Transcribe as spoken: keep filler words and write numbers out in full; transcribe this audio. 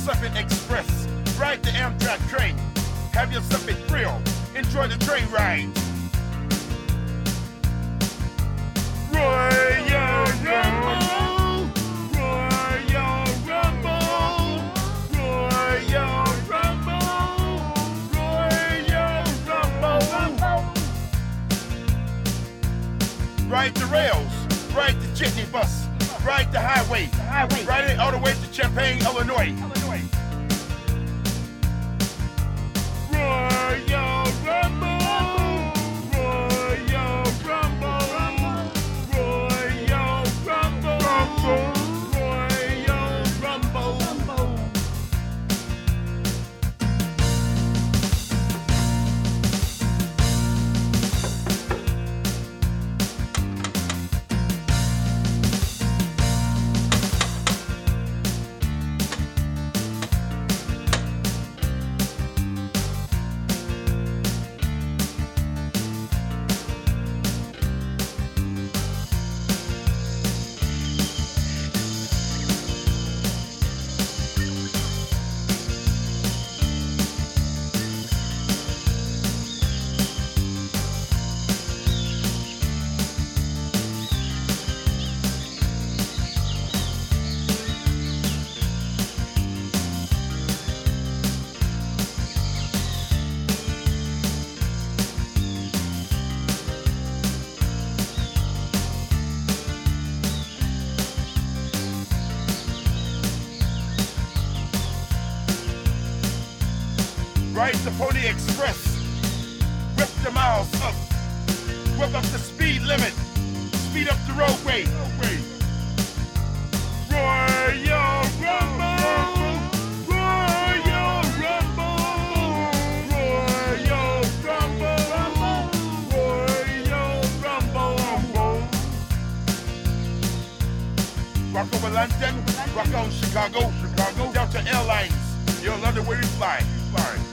yourself an express. Ride the Amtrak train. Have yourself a thrill. Enjoy the train ride. Royal Rumble. Royal Rumble. Royal Rumble. Royal Rumble. Ride the rails. Ride the jitney bus. Ride the highway. highway. Ride it all the way to Champaign, Illinois. Illinois. Royal Rumble. Royal Rumble. Royal Rumble. Royal Rumble. Ride the Pony Express. Whip the miles up. Whip up the speed limit. Speed up the roadway. Royal Rumble. Royal Rumble. Royal Rumble. Royal Rumble. Rock over London. Rock on Chicago. Chicago. Delta Airlines. You'll love the way we fly. Fly.